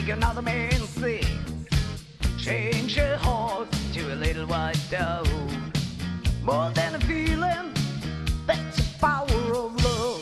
make another man sing. Change your horse to a little white dove. More than a feeling, that's the power of love.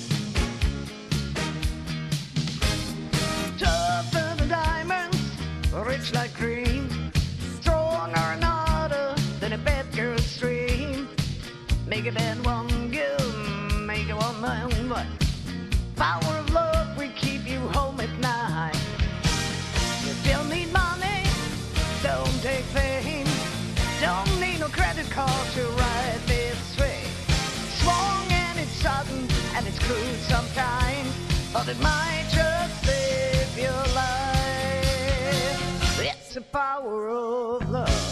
Tougher than diamonds, rich like cream, stronger and harder than a bad girl's dream. Make it and one girl, make it one man. Power of love will keep you home at night. You don't need money, don't take fame, don't need no credit card to ride this train. Strong and it's sudden and it's cruel sometimes, but it might just save your life. It's the power of love.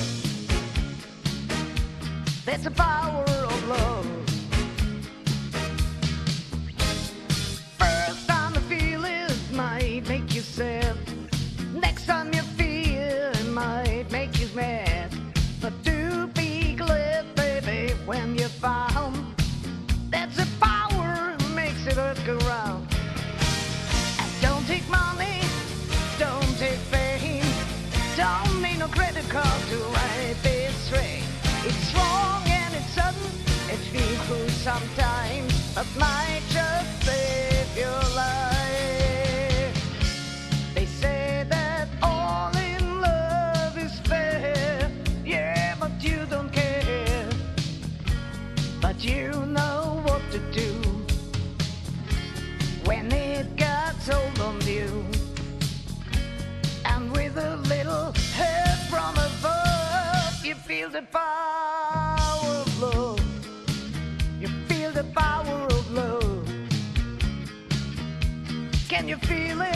That's the power of love. First time you feel it might make you sad. Next time you feel it might make you mad. But do be glad, baby, when you're found. That's the power that makes it earth go round. And don't take money, don't take fame, don't need no credit card to ride this train. It's strong and it's sudden, it feels cruel sometimes, but might just save your life. They say that all in love is fair, yeah, but you don't care. But you know what to do when it gets hold on you. And with a little help from above, you feel the power of love. You feel the power of love. Can you feel it?